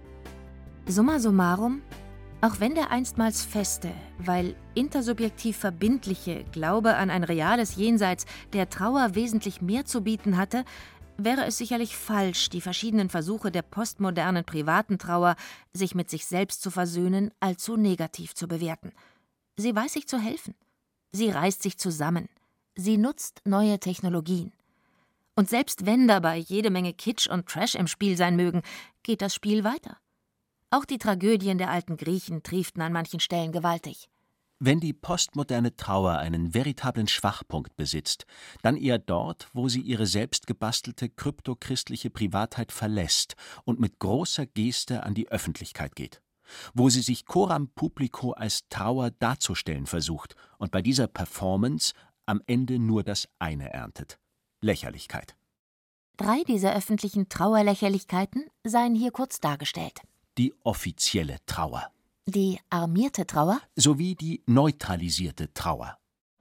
Summa summarum, auch wenn der einstmals feste, weil intersubjektiv verbindliche Glaube an ein reales Jenseits der Trauer wesentlich mehr zu bieten hatte, wäre es sicherlich falsch, die verschiedenen Versuche der postmodernen privaten Trauer, sich mit sich selbst zu versöhnen, allzu negativ zu bewerten. Sie weiß sich zu helfen. Sie reißt sich zusammen. Sie nutzt neue Technologien. Und selbst wenn dabei jede Menge Kitsch und Trash im Spiel sein mögen, geht das Spiel weiter. Auch die Tragödien der alten Griechen trieften an manchen Stellen gewaltig. Wenn die postmoderne Trauer einen veritablen Schwachpunkt besitzt, dann eher dort, wo sie ihre selbstgebastelte kryptochristliche Privatheit verlässt und mit großer Geste an die Öffentlichkeit geht. Wo sie sich coram publico als Trauer darzustellen versucht und bei dieser Performance am Ende nur das eine erntet: Lächerlichkeit. Drei dieser öffentlichen Trauerlächerlichkeiten seien hier kurz dargestellt. Die offizielle Trauer. Die armierte Trauer? Sowie die neutralisierte Trauer.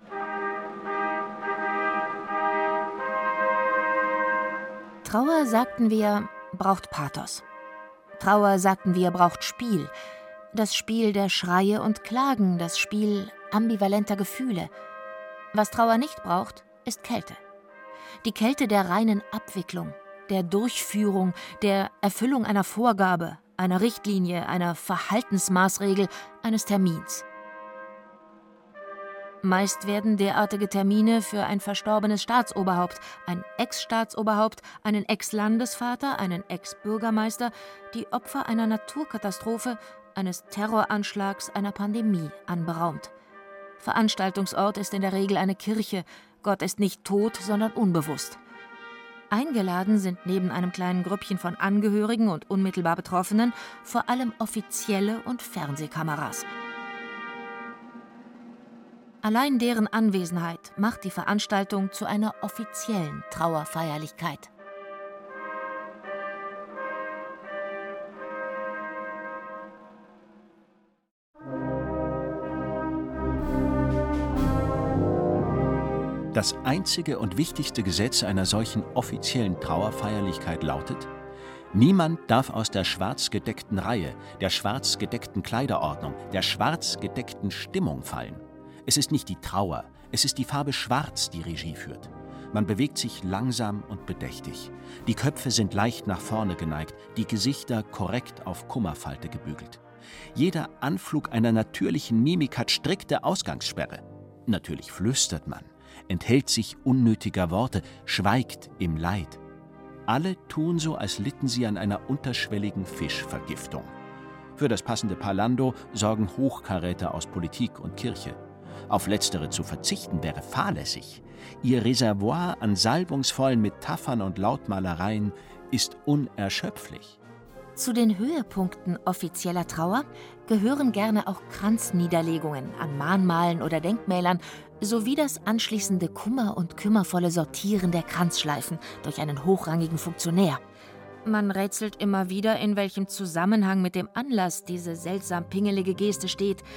Trauer, sagten wir, braucht Pathos. Trauer, sagten wir, braucht Spiel. Das Spiel der Schreie und Klagen, das Spiel ambivalenter Gefühle. Was Trauer nicht braucht, ist Kälte. Die Kälte der reinen Abwicklung, der Durchführung, der Erfüllung einer Vorgabe, einer Richtlinie, einer Verhaltensmaßregel, eines Termins. Meist werden derartige Termine für ein verstorbenes Staatsoberhaupt, ein Ex-Staatsoberhaupt, einen Ex-Landesvater, einen Ex-Bürgermeister, die Opfer einer Naturkatastrophe, eines Terroranschlags, einer Pandemie anberaumt. Veranstaltungsort ist in der Regel eine Kirche. Gott ist nicht tot, sondern unbewusst. Eingeladen sind neben einem kleinen Grüppchen von Angehörigen und unmittelbar Betroffenen vor allem Offizielle und Fernsehkameras. Allein deren Anwesenheit macht die Veranstaltung zu einer offiziellen Trauerfeierlichkeit. Das einzige und wichtigste Gesetz einer solchen offiziellen Trauerfeierlichkeit lautet: Niemand darf aus der schwarz gedeckten Reihe, der schwarz gedeckten Kleiderordnung, der schwarz gedeckten Stimmung fallen. Es ist nicht die Trauer, es ist die Farbe Schwarz, die Regie führt. Man bewegt sich langsam und bedächtig. Die Köpfe sind leicht nach vorne geneigt, die Gesichter korrekt auf Kummerfalte gebügelt. Jeder Anflug einer natürlichen Mimik hat strikte Ausgangssperre. Natürlich flüstert man, enthält sich unnötiger Worte, schweigt im Leid. Alle tun so, als litten sie an einer unterschwelligen Fischvergiftung. Für das passende Parlando sorgen Hochkaräter aus Politik und Kirche. Auf letztere zu verzichten wäre fahrlässig. Ihr Reservoir an salbungsvollen Metaphern und Lautmalereien ist unerschöpflich. Zu den Höhepunkten offizieller Trauer gehören gerne auch Kranzniederlegungen an Mahnmalen oder Denkmälern sowie das anschließende kummer- und kümmervolle Sortieren der Kranzschleifen durch einen hochrangigen Funktionär. Man rätselt immer wieder, in welchem Zusammenhang mit dem Anlass diese seltsam pingelige Geste steht.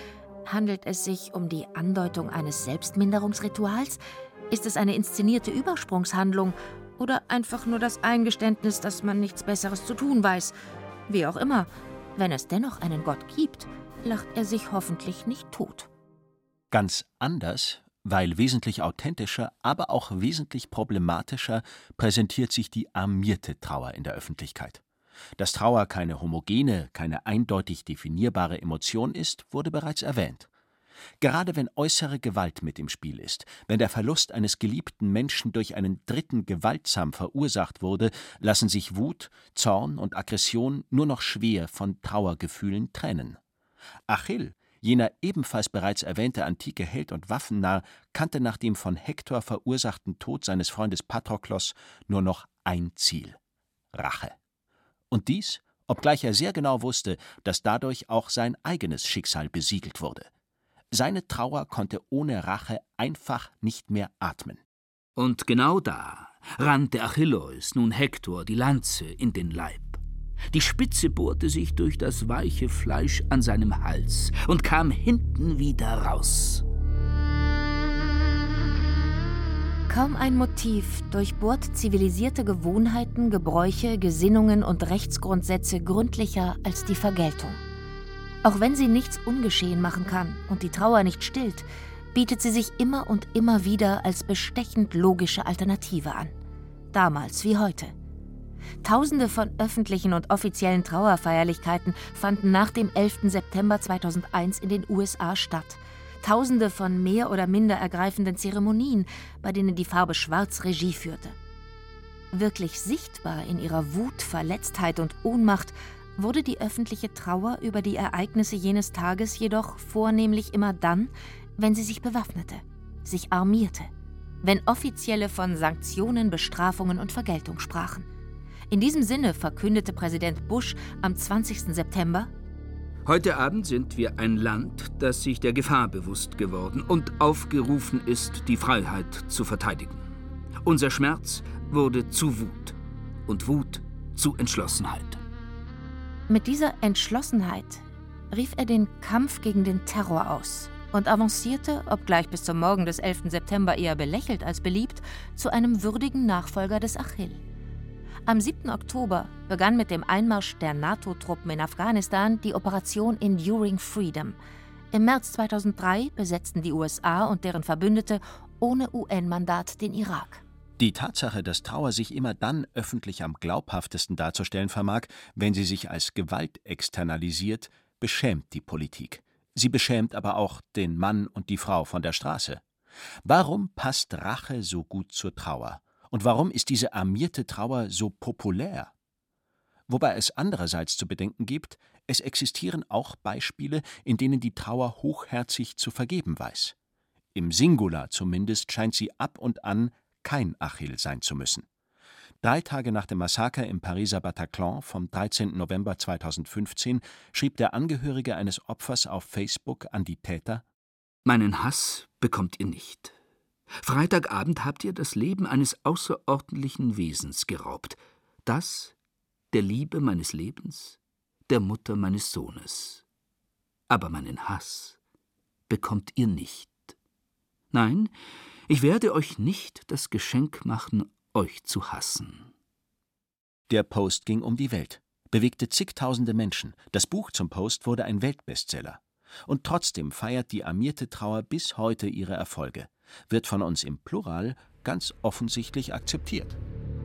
Handelt es sich um die Andeutung eines Selbstminderungsrituals? Ist es eine inszenierte Übersprungshandlung? Oder einfach nur das Eingeständnis, dass man nichts Besseres zu tun weiß? Wie auch immer, wenn es dennoch einen Gott gibt, lacht er sich hoffentlich nicht tot. Ganz anders, weil wesentlich authentischer, aber auch wesentlich problematischer, präsentiert sich die armierte Trauer in der Öffentlichkeit. Dass Trauer keine homogene, keine eindeutig definierbare Emotion ist, wurde bereits erwähnt. Gerade wenn äußere Gewalt mit im Spiel ist, wenn der Verlust eines geliebten Menschen durch einen Dritten gewaltsam verursacht wurde, lassen sich Wut, Zorn und Aggression nur noch schwer von Trauergefühlen trennen. Achill, jener ebenfalls bereits erwähnte antike Held und Waffennarr, kannte nach dem von Hektor verursachten Tod seines Freundes Patroklos nur noch ein Ziel: Rache. Und dies, obgleich er sehr genau wusste, dass dadurch auch sein eigenes Schicksal besiegelt wurde. Seine Trauer konnte ohne Rache einfach nicht mehr atmen. Und genau da rannte Achilleus nun Hektor die Lanze in den Leib. Die Spitze bohrte sich durch das weiche Fleisch an seinem Hals und kam hinten wieder raus. Kaum ein Motiv durchbohrt zivilisierte Gewohnheiten, Gebräuche, Gesinnungen und Rechtsgrundsätze gründlicher als die Vergeltung. Auch wenn sie nichts ungeschehen machen kann und die Trauer nicht stillt, bietet sie sich immer und immer wieder als bestechend logische Alternative an. Damals wie heute. Tausende von öffentlichen und offiziellen Trauerfeierlichkeiten fanden nach dem elften September zweitausendeins in den U S A statt. Tausende von mehr oder minder ergreifenden Zeremonien, bei denen die Farbe Schwarz Regie führte. Wirklich sichtbar in ihrer Wut, Verletztheit und Ohnmacht wurde die öffentliche Trauer über die Ereignisse jenes Tages jedoch vornehmlich immer dann, wenn sie sich bewaffnete, sich armierte, wenn Offizielle von Sanktionen, Bestrafungen und Vergeltung sprachen. In diesem Sinne verkündete Präsident Bush am zwanzigsten September: Heute Abend sind wir ein Land, das sich der Gefahr bewusst geworden und aufgerufen ist, die Freiheit zu verteidigen. Unser Schmerz wurde zu Wut und Wut zu Entschlossenheit. Mit dieser Entschlossenheit rief er den Kampf gegen den Terror aus und avancierte, obgleich bis zum Morgen des elften September eher belächelt als beliebt, zu einem würdigen Nachfolger des Achill. Am siebten Oktober begann mit dem Einmarsch der NATO-Truppen in Afghanistan die Operation Enduring Freedom. Im März zweitausenddrei besetzten die U S A und deren Verbündete ohne U N-Mandat den Irak. Die Tatsache, dass Trauer sich immer dann öffentlich am glaubhaftesten darzustellen vermag, wenn sie sich als Gewalt externalisiert, beschämt die Politik. Sie beschämt aber auch den Mann und die Frau von der Straße. Warum passt Rache so gut zur Trauer? Und warum ist diese armierte Trauer so populär? Wobei es andererseits zu bedenken gibt, es existieren auch Beispiele, in denen die Trauer hochherzig zu vergeben weiß. Im Singular zumindest scheint sie ab und an kein Achill sein zu müssen. Drei Tage nach dem Massaker im Pariser Bataclan vom dreizehnten November zweitausendfünfzehn schrieb der Angehörige eines Opfers auf Facebook an die Täter: Meinen Hass bekommt ihr nicht. Freitagabend habt ihr das Leben eines außerordentlichen Wesens geraubt. Das der Liebe meines Lebens, der Mutter meines Sohnes. Aber meinen Hass bekommt ihr nicht. Nein, ich werde euch nicht das Geschenk machen, euch zu hassen. Der Post ging um die Welt, bewegte zigtausende Menschen. Das Buch zum Post wurde ein Weltbestseller. Und trotzdem feiert die armierte Trauer bis heute ihre Erfolge, wird von uns im Plural ganz offensichtlich akzeptiert.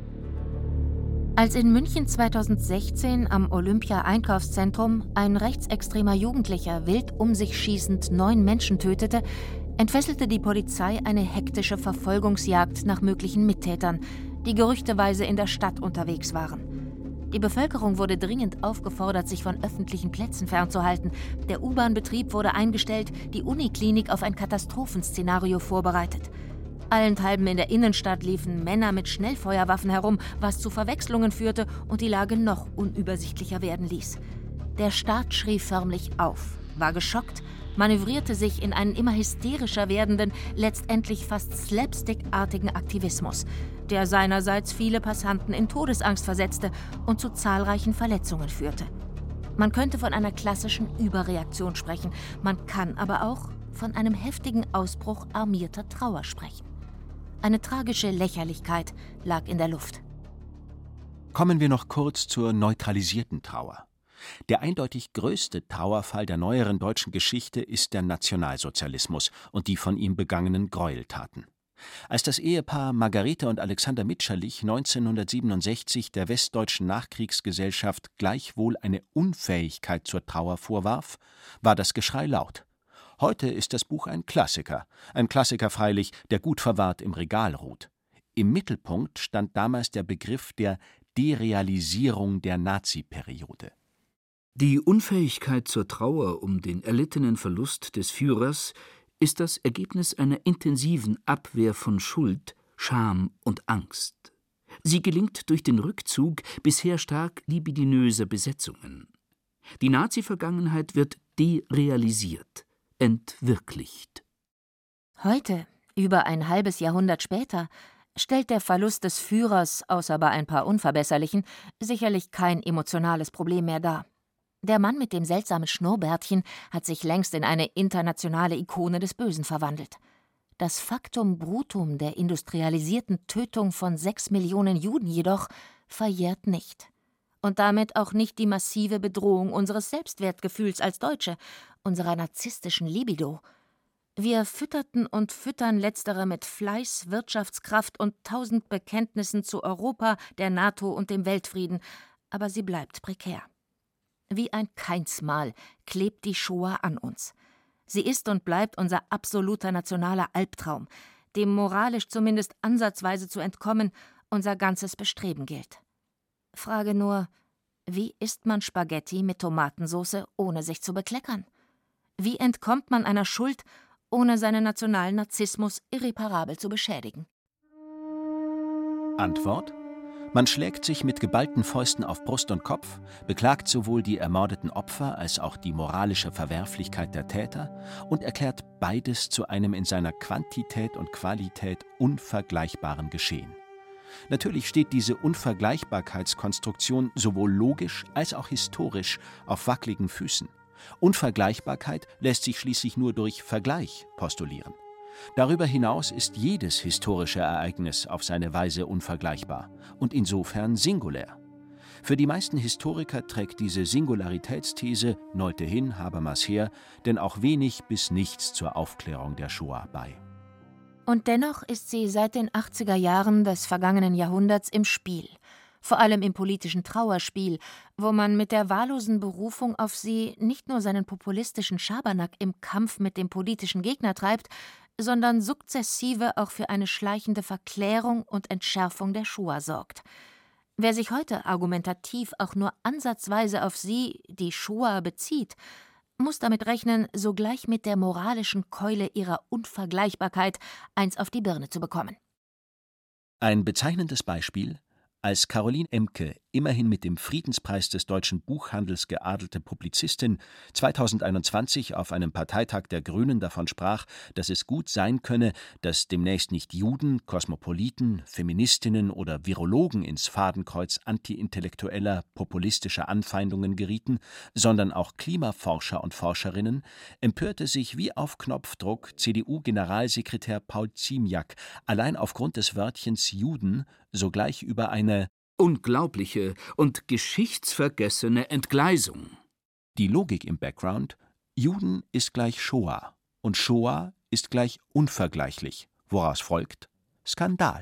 Als in München zweitausendsechzehn am Olympia-Einkaufszentrum ein rechtsextremer Jugendlicher wild um sich schießend neun Menschen tötete, entfesselte die Polizei eine hektische Verfolgungsjagd nach möglichen Mittätern, die gerüchteweise in der Stadt unterwegs waren. Die Bevölkerung wurde dringend aufgefordert, sich von öffentlichen Plätzen fernzuhalten. Der U-Bahn-Betrieb wurde eingestellt, die Uniklinik auf ein Katastrophenszenario vorbereitet. Allenthalben in der Innenstadt liefen Männer mit Schnellfeuerwaffen herum, was zu Verwechslungen führte und die Lage noch unübersichtlicher werden ließ. Der Staat schrie förmlich auf, war geschockt, manövrierte sich in einen immer hysterischer werdenden, letztendlich fast slapstickartigen Aktivismus, der seinerseits viele Passanten in Todesangst versetzte und zu zahlreichen Verletzungen führte. Man könnte von einer klassischen Überreaktion sprechen, man kann aber auch von einem heftigen Ausbruch armierter Trauer sprechen. Eine tragische Lächerlichkeit lag in der Luft. Kommen wir noch kurz zur neutralisierten Trauer. Der eindeutig größte Trauerfall der neueren deutschen Geschichte ist der Nationalsozialismus und die von ihm begangenen Gräueltaten. Als das Ehepaar Margarete und Alexander Mitscherlich neunzehnhundertsiebenundsechzig der westdeutschen Nachkriegsgesellschaft gleichwohl eine Unfähigkeit zur Trauer vorwarf, war das Geschrei laut. Heute ist das Buch ein Klassiker, ein Klassiker freilich, der gut verwahrt im Regal ruht. Im Mittelpunkt stand damals der Begriff der Derealisierung der Nazi-Periode. Die Unfähigkeit zur Trauer um den erlittenen Verlust des Führers ist das Ergebnis einer intensiven Abwehr von Schuld, Scham und Angst. Sie gelingt durch den Rückzug bisher stark libidinöser Besetzungen. Die Nazi-Vergangenheit wird derealisiert, entwirklicht. Heute, über ein halbes Jahrhundert später, stellt der Verlust des Führers, außer bei ein paar Unverbesserlichen, sicherlich kein emotionales Problem mehr dar. Der Mann mit dem seltsamen Schnurrbärtchen hat sich längst in eine internationale Ikone des Bösen verwandelt. Das Faktum Brutum der industrialisierten Tötung von sechs Millionen Juden jedoch verjährt nicht. Und damit auch nicht die massive Bedrohung unseres Selbstwertgefühls als Deutsche, unserer narzisstischen Libido. Wir fütterten und füttern letztere mit Fleiß, Wirtschaftskraft und tausend Bekenntnissen zu Europa, der NATO und dem Weltfrieden, aber sie bleibt prekär. Wie ein Keinsmal klebt die Shoah an uns. Sie ist und bleibt unser absoluter nationaler Albtraum, dem moralisch zumindest ansatzweise zu entkommen unser ganzes Bestreben gilt. Frage nur, wie isst man Spaghetti mit Tomatensauce, ohne sich zu bekleckern? Wie entkommt man einer Schuld, ohne seinen nationalen Narzissmus irreparabel zu beschädigen? Antwort: Man schlägt sich mit geballten Fäusten auf Brust und Kopf, beklagt sowohl die ermordeten Opfer als auch die moralische Verwerflichkeit der Täter und erklärt beides zu einem in seiner Quantität und Qualität unvergleichbaren Geschehen. Natürlich steht diese Unvergleichbarkeitskonstruktion sowohl logisch als auch historisch auf wackeligen Füßen. Unvergleichbarkeit lässt sich schließlich nur durch Vergleich postulieren. Darüber hinaus ist jedes historische Ereignis auf seine Weise unvergleichbar und insofern singulär. Für die meisten Historiker trägt diese Singularitätsthese Neute hin, Habermas her, denn auch wenig bis nichts zur Aufklärung der Shoah bei. Und dennoch ist sie seit den achtziger Jahren des vergangenen Jahrhunderts im Spiel, vor allem im politischen Trauerspiel, wo man mit der wahllosen Berufung auf sie nicht nur seinen populistischen Schabernack im Kampf mit dem politischen Gegner treibt, sondern sukzessive auch für eine schleichende Verklärung und Entschärfung der Shoah sorgt. Wer sich heute argumentativ auch nur ansatzweise auf sie, die Shoah, bezieht, muss damit rechnen, sogleich mit der moralischen Keule ihrer Unvergleichbarkeit eins auf die Birne zu bekommen. Ein bezeichnendes Beispiel: Als Caroline Emke, immerhin mit dem Friedenspreis des deutschen Buchhandels geadelte Publizistin, zweitausendeinundzwanzig auf einem Parteitag der Grünen davon sprach, dass es gut sein könne, dass demnächst nicht Juden, Kosmopoliten, Feministinnen oder Virologen ins Fadenkreuz antiintellektueller, populistischer Anfeindungen gerieten, sondern auch Klimaforscher und Forscherinnen, empörte sich wie auf Knopfdruck C D U-Generalsekretär Paul Ziemiak allein aufgrund des Wörtchens Juden sogleich über eine unglaubliche und geschichtsvergessene Entgleisung. Die Logik im Background: Juden ist gleich Shoah und Shoah ist gleich unvergleichlich, woraus folgt Skandal.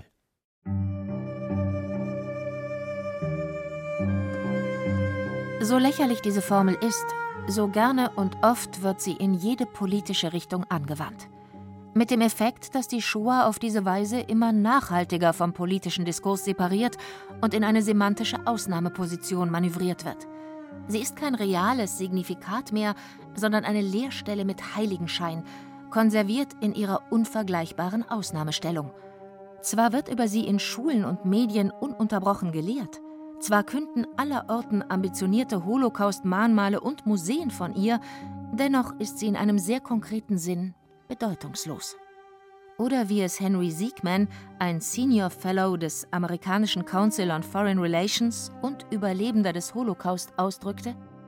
So lächerlich diese Formel ist, so gerne und oft wird sie in jede politische Richtung angewandt. Mit dem Effekt, dass die Shoah auf diese Weise immer nachhaltiger vom politischen Diskurs separiert und in eine semantische Ausnahmeposition manövriert wird. Sie ist kein reales Signifikat mehr, sondern eine Leerstelle mit Heiligenschein, konserviert in ihrer unvergleichbaren Ausnahmestellung. Zwar wird über sie in Schulen und Medien ununterbrochen gelehrt, zwar künden allerorten ambitionierte Holocaust-Mahnmale und Museen von ihr, dennoch ist sie in einem sehr konkreten Sinn bedeutungslos. Oder wie es Henry Siegman, ein Senior Fellow des amerikanischen Council on Foreign Relations und Überlebender des Holocaust, ausdrückte: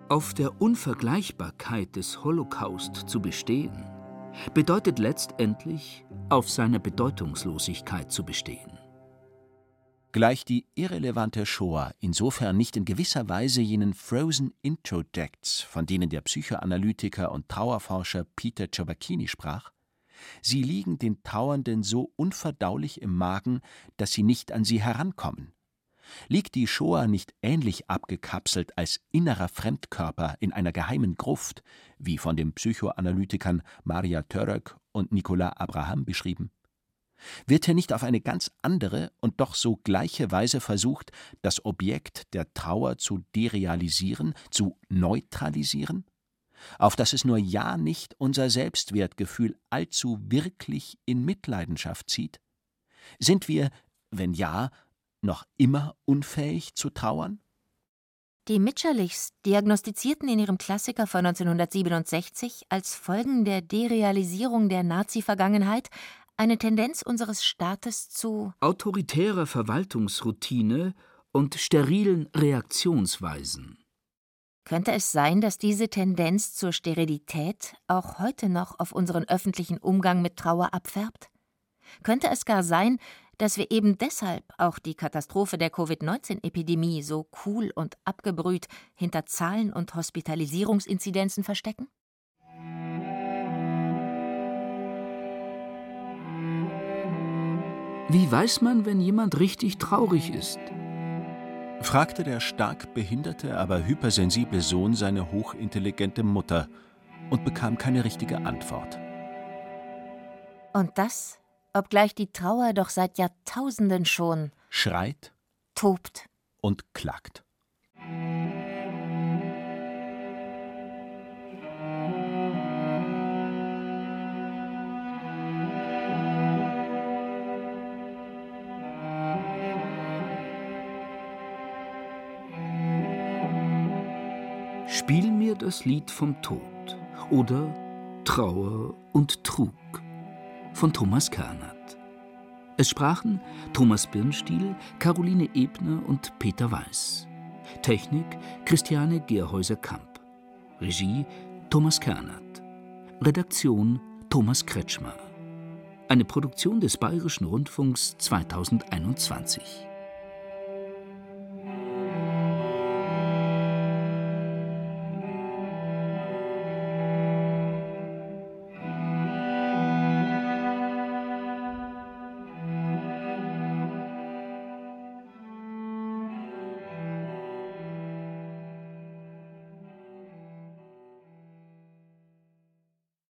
Auf der Unvergleichbarkeit des Holocaust zu bestehen, bedeutet letztendlich, auf seiner Bedeutungslosigkeit zu bestehen. Gleich die irrelevante Shoah insofern nicht in gewisser Weise jenen Frozen Introjects, von denen der Psychoanalytiker und Trauerforscher Peter Ciobacchini sprach, sie liegen den Trauernden so unverdaulich im Magen, dass sie nicht an sie herankommen. Liegt die Shoah nicht ähnlich abgekapselt als innerer Fremdkörper in einer geheimen Gruft, wie von den Psychoanalytikern Maria Török und Nicolas Abraham beschrieben? Wird hier nicht auf eine ganz andere und doch so gleiche Weise versucht, das Objekt der Trauer zu derealisieren, zu neutralisieren? Auf dass es nur ja nicht unser Selbstwertgefühl allzu wirklich in Mitleidenschaft zieht? Sind wir, wenn ja, noch immer unfähig zu trauern? Die Mitscherlichs diagnostizierten in ihrem Klassiker von neunzehnhundertsiebenundsechzig als Folgen der Derealisierung der Nazi-Vergangenheit eine Tendenz unseres Staates zu autoritärer Verwaltungsroutine und sterilen Reaktionsweisen. Könnte es sein, dass diese Tendenz zur Sterilität auch heute noch auf unseren öffentlichen Umgang mit Trauer abfärbt? Könnte es gar sein, dass wir eben deshalb auch die Katastrophe der Covid neunzehn Epidemie so cool und abgebrüht hinter Zahlen und Hospitalisierungsinzidenzen verstecken? Wie weiß man, wenn jemand richtig traurig ist? Fragte der stark behinderte, aber hypersensible Sohn seine hochintelligente Mutter und bekam keine richtige Antwort. Und das, obgleich die Trauer doch seit Jahrtausenden schon schreit, tobt und klagt. Spiel mir das Lied vom Tod oder Trauer und Trug von Thomas Kernert. Es sprachen Thomas Birnstiel, Caroline Ebner und Peter Weiß. Technik Christiane Gerhäuser-Kamp. Regie Thomas Kernert. Redaktion Thomas Kretschmer. Eine Produktion des Bayerischen Rundfunks zweitausendeinundzwanzig.